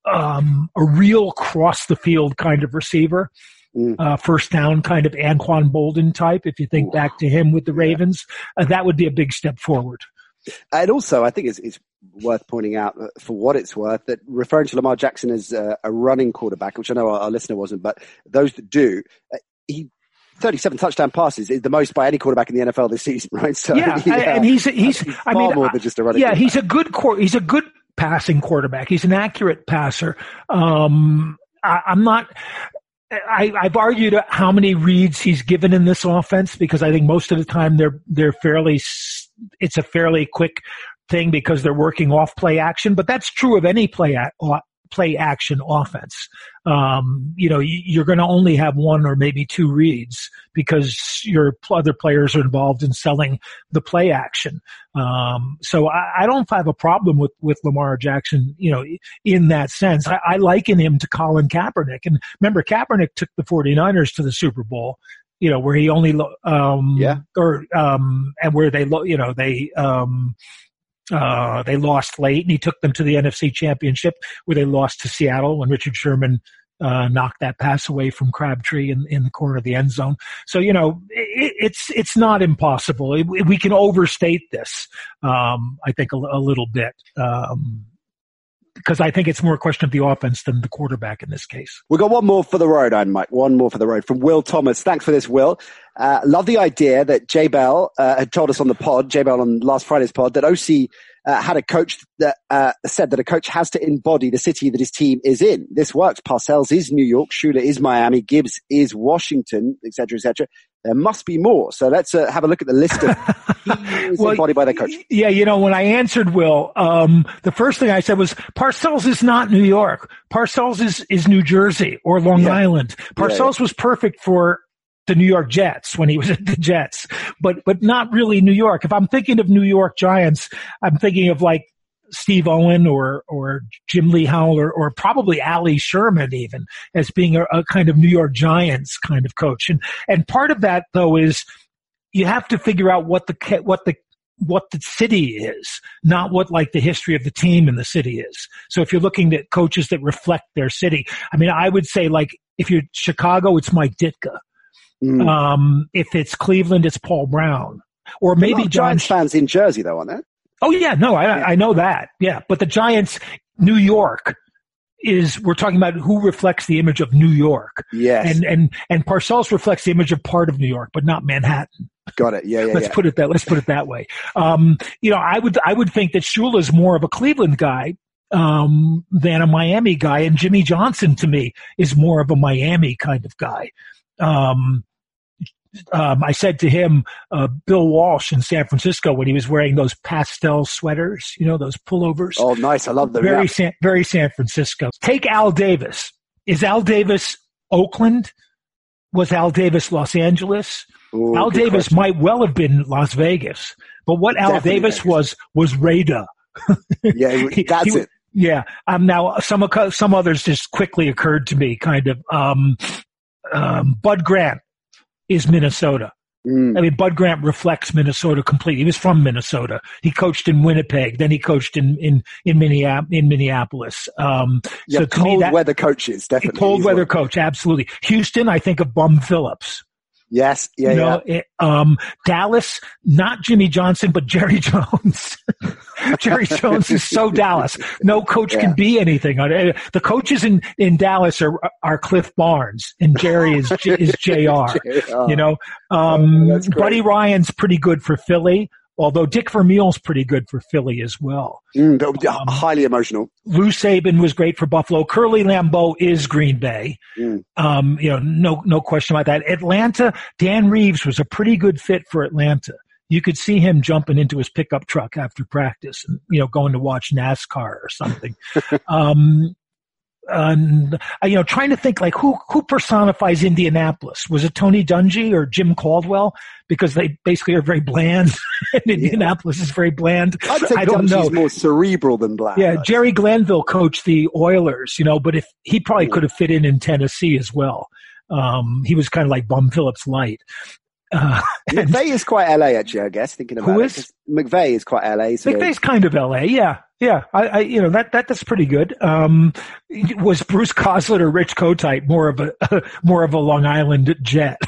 um, a real cross the field kind of receiver, Mm. uh, first down kind of Anquan Bolden type. If you think Ooh. back to him with the Ravens, uh, that would be a big step forward. And also, I think it's, it's worth pointing out, uh, for what it's worth, that referring to Lamar Jackson as uh, a running quarterback, which I know our, our listener wasn't, but those that do, uh, he thirty-seven touchdown passes is the most by any quarterback in the N F L this season, right? So Yeah, and he's he's. he's I far mean, more than just a running. yeah, quarterback. he's a good quar- he's a good passing quarterback. He's an accurate passer. Um, I, I'm not. I, I've argued how many reads he's given in this offense because I think most of the time they're they're fairly. s- It's a fairly quick thing because they're working off play action, but that's true of any play a- play action offense. Um, you know, you're going to only have one or maybe two reads because your other players are involved in selling the play action. Um, so I, I don't have a problem with, with Lamar Jackson, you know, in that sense. I, I liken him to Colin Kaepernick. And remember, Kaepernick took the 49ers to the Super Bowl, you know, where he only, um, yeah, or, um, and where they, you know, they, um, Uh, they lost late, and he took them to the N F C Championship where they lost to Seattle when Richard Sherman uh, knocked that pass away from Crabtree in, in the corner of the end zone. So, you know, it, it's it's not impossible. It, we can overstate this, um, I think, a, a little bit. Um, because I think it's more a question of the offense than the quarterback in this case. We've got one more for the road, I'm Mike. One more for the road from Will Thomas. Thanks for this, Will. Uh, love the idea that Jay Bell uh, had told us on the pod, Jay Bell on last Friday's pod, that O C uh, had a coach that uh, said that a coach has to embody the city that his team is in. This works. Parcells is New York, Shula is Miami, Gibbs is Washington, et cetera, et cetera. There must be more. So let's uh, have a look at the list of teams well, embodied by their coach. Yeah, you know, when I answered Will, um, the first thing I said was Parcells is not New York. Parcells is, is New Jersey or Long yeah. Island. Parcells yeah, yeah. was perfect for the New York Jets when he was at the Jets, but, but not really New York. If I'm thinking of New York Giants, I'm thinking of like Steve Owen or, or Jim Lee Howell or, or probably Ali Sherman even as being a, a kind of New York Giants kind of coach. And, and part of that though is you have to figure out what the, what the, what the city is, not what like the history of the team in the city is. So if you're looking at coaches that reflect their city, I mean, I would say like if you're Chicago, it's Mike Ditka. Mm. Um, if it's Cleveland, it's Paul Brown, or maybe John Giants fans in Jersey though, aren't there? Oh yeah, no, I, yeah. I know that. Yeah, but the Giants, New York is, we're talking about who reflects the image of New York. Yes. And, and, and Parcells reflects the image of part of New York, but not Manhattan. Got it. Yeah, yeah, Let's yeah. put it that, let's put it that way. Um, you know, I would, I would think that Shula's more of a Cleveland guy, um, than a Miami guy. And Jimmy Johnson to me is more of a Miami kind of guy. Um, Um, I said to him, uh, Bill Walsh in San Francisco when he was wearing those pastel sweaters, you know, those pullovers. Oh, nice. I love them. Very, yeah. San, very San Francisco. Take Al Davis. Is Al Davis Oakland? Was Al Davis Los Angeles? Ooh, Al Davis question. might well have been Las Vegas, but what Al Definitely Davis Vegas. was, was Raider. Yeah, that's he, it. Yeah. Um, now some, some others just quickly occurred to me, kind of, um, um, Bud Grant is Minnesota. Mm. I mean, Bud Grant reflects Minnesota completely. He was from Minnesota. He coached in Winnipeg. Then he coached in, in, in, Minneapolis, in Minneapolis. Um, yeah, so cold that, weather coaches, definitely. Cold weather coach, absolutely. Houston, I think of Bum Phillips. Yes, yeah, you know, yeah. It, um, Dallas, not Jimmy Johnson, but Jerry Jones. Jerry Jones is so Dallas. No coach yeah. can be anything. The coaches in, in Dallas are are Cliff Barnes, and Jerry is is J R. J R. You know, um, oh, Buddy Ryan's pretty good for Philly. Although Dick Vermeil's pretty good for Philly as well. Mm, um, highly emotional. Lou Saban was great for Buffalo. Curly Lambeau is Green Bay. Mm. Um, you know, no, no question about that. Atlanta, Dan Reeves was a pretty good fit for Atlanta. You could see him jumping into his pickup truck after practice and, you know, going to watch NASCAR or something. um, and, you know, trying to think like who, who personifies Indianapolis? Was it Tony Dungy or Jim Caldwell? Because they basically are very bland. and yeah. Indianapolis is very bland. I'd say I don't Dungy's know. more cerebral than bland. Yeah. Jerry Glanville coached the Oilers, you know, but if he probably yeah. could have fit in in Tennessee as well. Um, he was kind of like Bum Phillips light. Uh, McVay is quite L A, actually, I guess, thinking about who it. Is? McVay is quite L A. McVay's kind of L A, yeah. Yeah, I, I, you know, that, that, that's pretty good. Um, was Bruce Coslet or Rich Kotite more of a, uh, more of a Long Island Jet?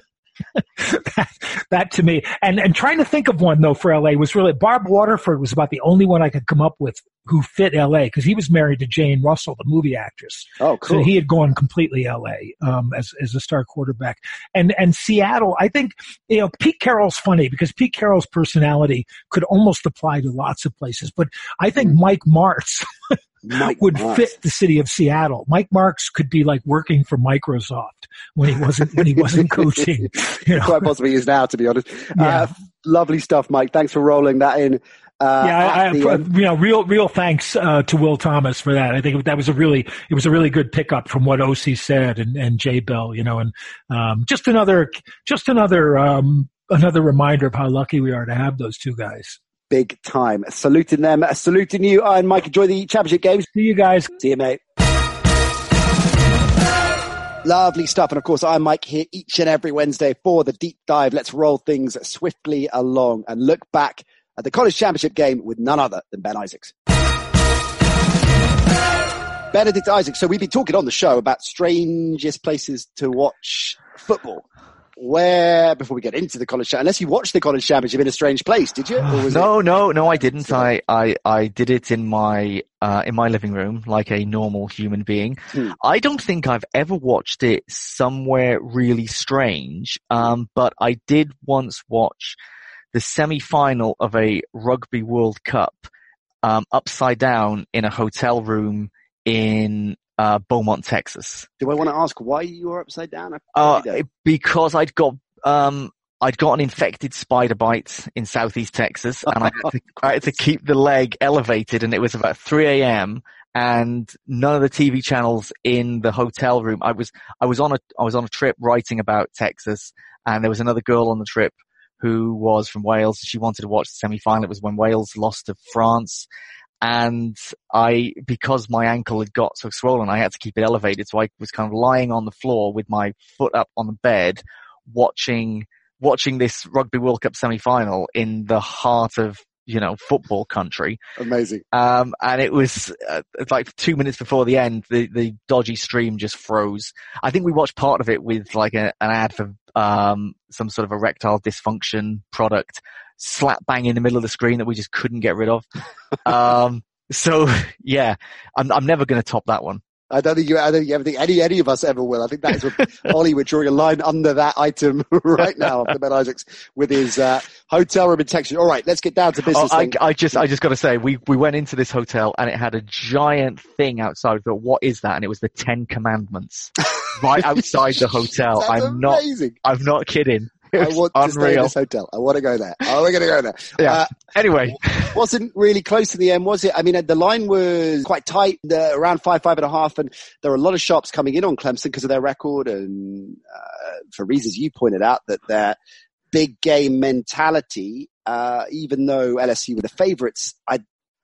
that, that to me, and, and trying to think of one though for L A was really, Barb Waterford was about the only one I could come up with who fit L A because he was married to Jane Russell, the movie actress. Oh, cool. So he had gone completely L A, um, as, as a star quarterback. And, and Seattle, I think, you know, Pete Carroll's funny because Pete Carroll's personality could almost apply to lots of places, but I think Mike Martz Mike would Martz. fit the city of Seattle. Mike Martz could be like working for Microsoft when he wasn't, when he wasn't coaching. You know? Quite possibly is now, to be honest. Yeah. Uh, lovely stuff, Mike. Thanks for rolling that in. Uh, yeah, I, I, the, um, you know, real, real thanks uh, to Will Thomas for that. I think that was a really, it was a really good pickup from what O C said and, and Jay Bell, you know, and um, just another, just another, um, another reminder of how lucky we are to have those two guys. Big time. Saluting them, saluting you, Iron Mike. Enjoy the championship games. See you guys. See you, mate. Lovely stuff. And of course, I'm Mike here each and every Wednesday for the deep dive. Let's roll things swiftly along and look back at the college championship game with none other than Ben Isaacs. Benedict Isaacs. So we've been talking on the show about strangest places to watch football. Where, before we get into the college championship, unless you watched the college championship in a strange place, did you? Or was no, it- no, no, I didn't. I, I, I did it in my, uh, in my living room like a normal human being. Hmm. I don't think I've ever watched it somewhere really strange. Um, but I did once watch the semi-final of a Rugby World Cup, um, upside down in a hotel room in Uh, Beaumont, Texas. Do I want to ask why you were upside down? I Uh, don't. because I'd got, um, I'd got an infected spider bite in Southeast Texas and I had, to, I had to keep the leg elevated and it was about three a.m. and none of the T V channels in the hotel room. I was, I was on a, I was on a trip writing about Texas and there was another girl on the trip who was from Wales. She wanted to watch the semi-final. It was when Wales lost to France. And I, because my ankle had got so swollen, I had to keep it elevated. So I was kind of lying on the floor with my foot up on the bed, watching, watching this Rugby World Cup semi-final in the heart of, you know, football country. Amazing. Um, and it was uh, like two minutes before the end, the, the dodgy stream just froze. I think we watched part of it with like a, an ad for, um, some sort of erectile dysfunction product slap bang in the middle of the screen that we just couldn't get rid of. um, so yeah, I'm, I'm never going to top that one. I don't think you, I don't think, I think any, any of us ever will. I think that is what Ollie, we're drawing a line under that item right now after Ben Isaacs with his, uh, hotel room in Texas. All right, let's get down to business. Oh, I, I just, I just got to say, we, we went into this hotel and it had a giant thing outside. We thought, what is that? And it was the Ten Commandments right outside the hotel. That's I'm not, amazing. I'm not kidding. It I was want to stay in unreal. this hotel. I want to go there. Oh, we're going to go there. Yeah. Uh, Anyway, wasn't really close in the end, was it? I mean, the line was quite tight, uh, around five, five and a half, and there were a lot of shops coming in on Clemson because of their record and uh, for reasons you pointed out, that their big game mentality, uh, even though L S U were the favourites, I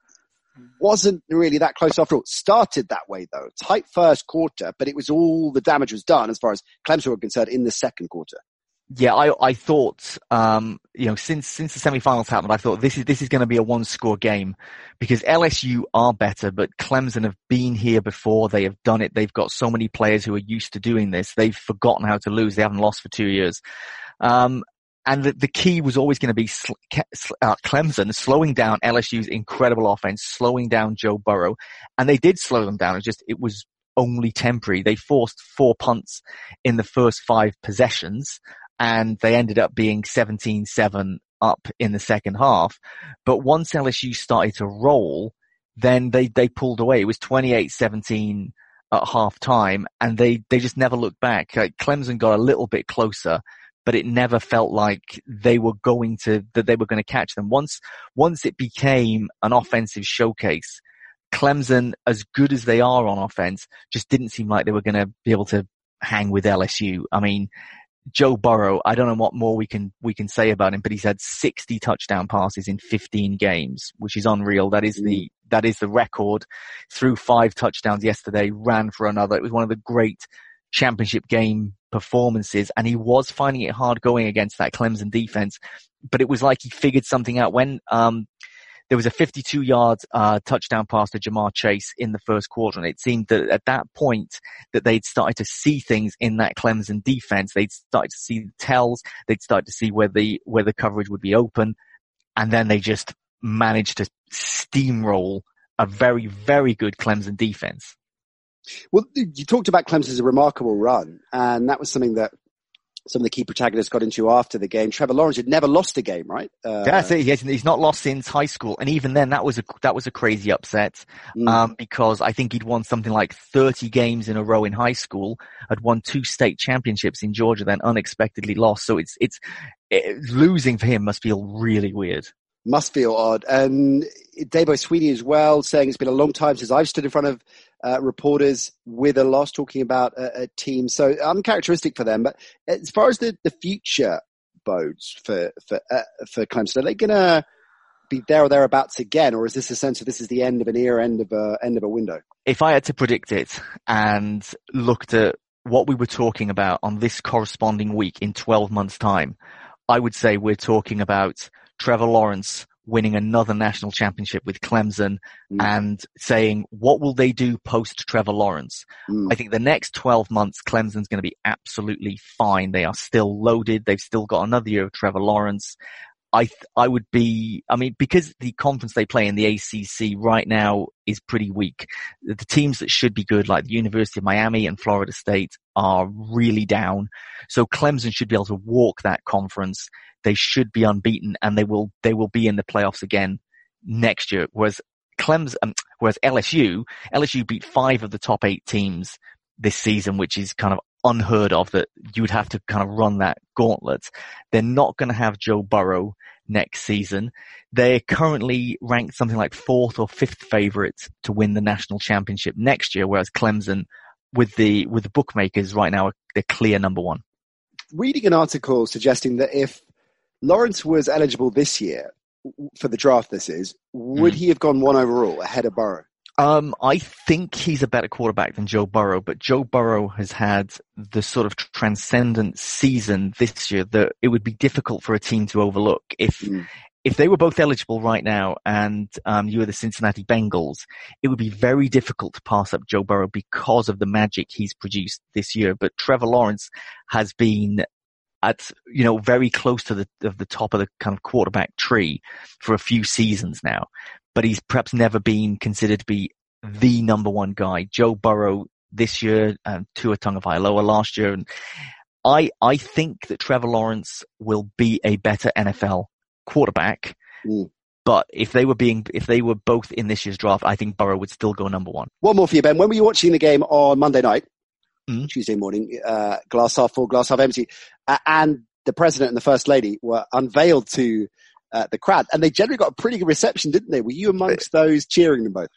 wasn't really that close after all. Started that way though. Tight first quarter, but it was all the damage was done as far as Clemson were concerned in the second quarter. yeah, I, I thought, um, you know, since, since the semi-finals happened, I thought this is, this is going to be a one score game because L S U are better, but Clemson have been here before. They have done it. They've got so many players who are used to doing this. They've forgotten how to lose. They haven't lost for two years. Um, and the, the key was always going to be sl- uh, Clemson slowing down L S U's incredible offense, slowing down Joe Burrow. And they did slow them down. It just, it was only temporary. They forced four punts in the first five possessions. And they ended up being seventeen seven up in the second half. But once L S U started to roll, then they, they pulled away. It was twenty-eight seventeen at half time and they, they just never looked back. Like, Clemson got a little bit closer, but it never felt like they were going to, that they were going to catch them. Once, once it became an offensive showcase, Clemson, as good as they are on offense, just didn't seem like they were going to be able to hang with L S U. I mean, Joe Burrow, I don't know what more we can, we can say about him, but he's had sixty touchdown passes in fifteen games, which is unreal. That is the, that is the record. Threw five touchdowns yesterday, ran for another. It was one of the great championship game performances, and he was finding it hard going against that Clemson defense, but it was like he figured something out when, um, there was a fifty-two yard uh, touchdown pass to Jamar Chase in the first quarter, and it seemed that at that point that they'd started to see things in that Clemson defense. They'd started to see the tells. They'd started to see where the where the coverage would be open, and then they just managed to steamroll a very, very good Clemson defense. Well, you talked about Clemson as a remarkable run, and that was something that some of the key protagonists got into after the game. Trevor Lawrence had never lost a game, right? Uh, That's it. He's, he's not lost since high school. And even then, that was a, that was a crazy upset, mm. um, because I think he'd won something like thirty games in a row in high school, had won two state championships in Georgia, then unexpectedly lost. So it's, it's, it, losing for him must feel really weird. Must feel odd. And Davo Sweeney as well, saying it's been a long time since I've stood in front of uh, reporters with a loss talking about a, a team. So uncharacteristic for them. But as far as the, the future bodes for for uh, for Clemson, are they going to be there or thereabouts again, or is this a sense of this is the end of an era, end of a end of a window? If I had to predict it and looked at what we were talking about on this corresponding week in twelve months' time, I would say we're talking about Trevor Lawrence winning another national championship with Clemson mm. and saying, what will they do post Trevor Lawrence? Mm. I think the next twelve months, Clemson's going to be absolutely fine. They are still loaded. They've still got another year of Trevor Lawrence. I, th- I would be, I mean, because the conference they play in the A C C right now is pretty weak. The teams that should be good, like the University of Miami and Florida State, are really down. So Clemson should be able to walk that conference. They should be unbeaten, and they will, they will be in the playoffs again next year. Whereas Clemson, um, whereas L S U, L S U beat five of the top eight teams this season, which is kind of unheard of, that you would have to kind of run that gauntlet. They're not going to have Joe Burrow next season. They're currently ranked something like fourth or fifth favorite to win the national championship next year, whereas Clemson, with the with the bookmakers right now, they're clear number one. Reading an article suggesting that if Lawrence was eligible this year for the draft, this is, would mm. he have gone one overall ahead of Burrow? Um, I think he's a better quarterback than Joe Burrow, but Joe Burrow has had the sort of transcendent season this year that it would be difficult for a team to overlook. If, mm. if they were both eligible right now and, um, you were the Cincinnati Bengals, it would be very difficult to pass up Joe Burrow because of the magic he's produced this year. But Trevor Lawrence has been at, you know, very close to the, of the top of the kind of quarterback tree for a few seasons now. But he's perhaps never been considered to be the number one guy. Joe Burrow this year, and Tua Tagovailoa last year. And I, I think that Trevor Lawrence will be a better N F L quarterback. Mm. But if they were being, if they were both in this year's draft, I think Burrow would still go number one. One more for you, Ben. When were you watching the game on Monday night, mm. Tuesday morning, uh, glass half full, glass half empty, uh, and the president and the first lady were unveiled to Uh, the crowd, and they generally got a pretty good reception, didn't they? Were you amongst those cheering them both?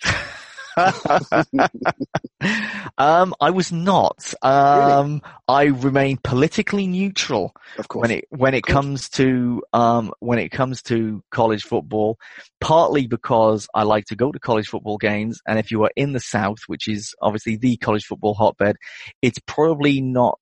um, I was not. Um, really? I remain politically neutral. Of course. When it when it comes to um when it comes to college football, partly because I like to go to college football games, and if you are in the South, which is obviously the college football hotbed, it's probably not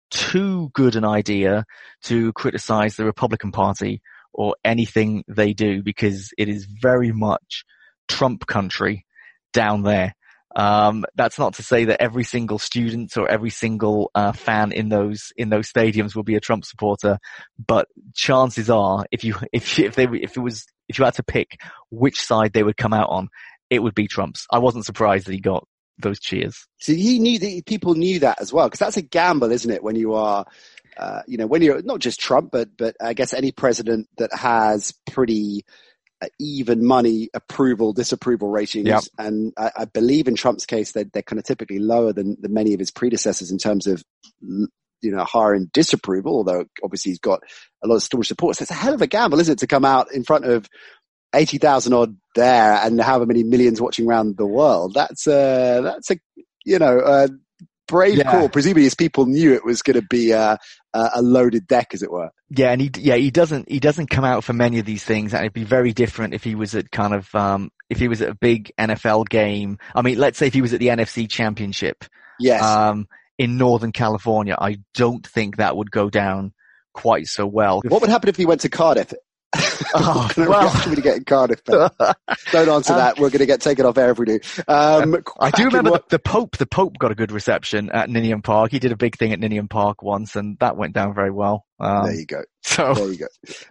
too good an idea to criticize the Republican Party or anything they do, because it is very much Trump country down there. Um, that's not to say that every single student or every single uh, fan in those in those stadiums will be a Trump supporter, but chances are, if you if if they if it was if you had to pick which side they would come out on, it would be Trump's. I wasn't surprised that he got those cheers. So he knew that people knew that as well, because that's a gamble, isn't it? When you are Uh, you know, when you're not just Trump, but, but I guess any president that has pretty uh, even money approval, disapproval ratings. Yep. And I, I believe in Trump's case, they're, they're kind of typically lower than, than many of his predecessors in terms of, you know, higher in disapproval, although obviously he's got a lot of staunch support. So it's a hell of a gamble, isn't it, to come out in front of eighty thousand odd there and however many millions watching around the world. That's a, that's a, you know, uh, brave yeah. call. Presumably his people knew it was going to be a, a loaded deck, as it were. Yeah, and he yeah he doesn't he doesn't come out for many of these things, and it'd be very different if he was at kind of um if he was at a big N F L game. I mean, let's say if he was at the N F C Championship, yes, um in Northern California, I don't think that would go down quite so well. What would happen if he went to Cardiff? Oh, what well. reaction would he get in Cardiff? Don't answer um, that. We're going to get taken off air if we do. Um, I do remember the, the Pope. The Pope got a good reception at Ninian Park. He did a big thing at Ninian Park once, and that went down very well. Um, there you go. So there you go.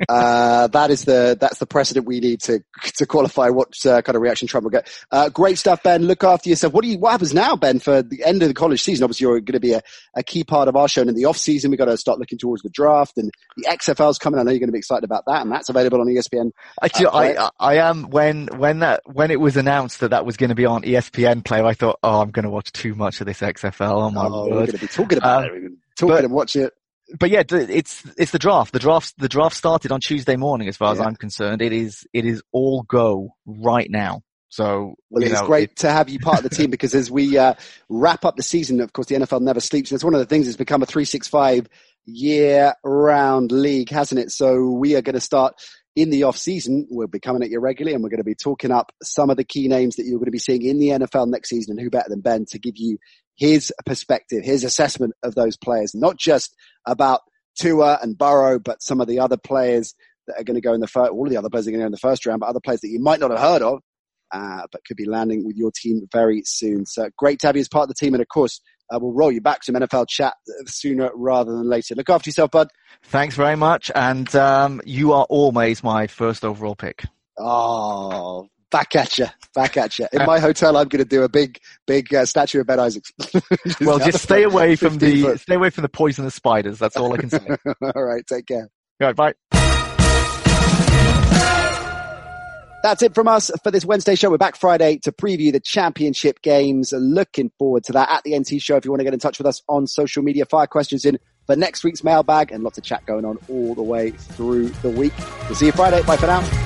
Uh, that is the that's the precedent we need to to qualify what uh, kind of reaction Trump will get. Uh, great stuff, Ben. Look after yourself. What do you? What happens now, Ben, for the end of the college season? Obviously, you're going to be a, a key part of our show. And in the off season, we've got to start looking towards the draft and the X F L's coming. I know you're going to be excited about that, and that's available on E S P N. Actually, uh, I I am when when that when it was announced that that was going to be on E S P N Player, I thought, oh, I'm going to watch too much of this X F L. Oh my oh, word! We're going to be talking about um, it. We're talking but, and watching it. but yeah, it's it's the draft. The draft the draft started on Tuesday morning, as far as yeah. I'm concerned. It is it is all go right now. So well, you it's know, great it, to have you part of the team because as we uh, wrap up the season, of course, the N F L never sleeps. That's one of the things. It's become a three sixty-five year-round league, hasn't it? So we are going to start in the off season. We'll be coming at you regularly, and we're going to be talking up some of the key names that you're going to be seeing in the N F L next season. And who better than Ben to give you his perspective, his assessment of those players, not just about Tua and Burrow, but some of the other players that are going to go in the first, all of the other players that are going to go in the first round, but other players that you might not have heard of, uh, but could be landing with your team very soon. So great to have you as part of the team. And of course, uh, we'll roll you back to some N F L chat sooner rather than later. Look after yourself, bud. Thanks very much. And, um, you are always my first overall pick. Oh, back at you, back at you. In my hotel, I'm going to do a big, big uh, statue of Ben Isaacs. just well, just stay away from the foot. stay away from the poisonous spiders. That's all I can say. All right, take care. All right, bye. That's it from us for this Wednesday show. We're back Friday to preview the championship games. Looking forward to that at the N T Show. If you want to get in touch with us on social media, fire questions in for next week's mailbag and lots of chat going on all the way through the week. We'll see you Friday. Bye for now.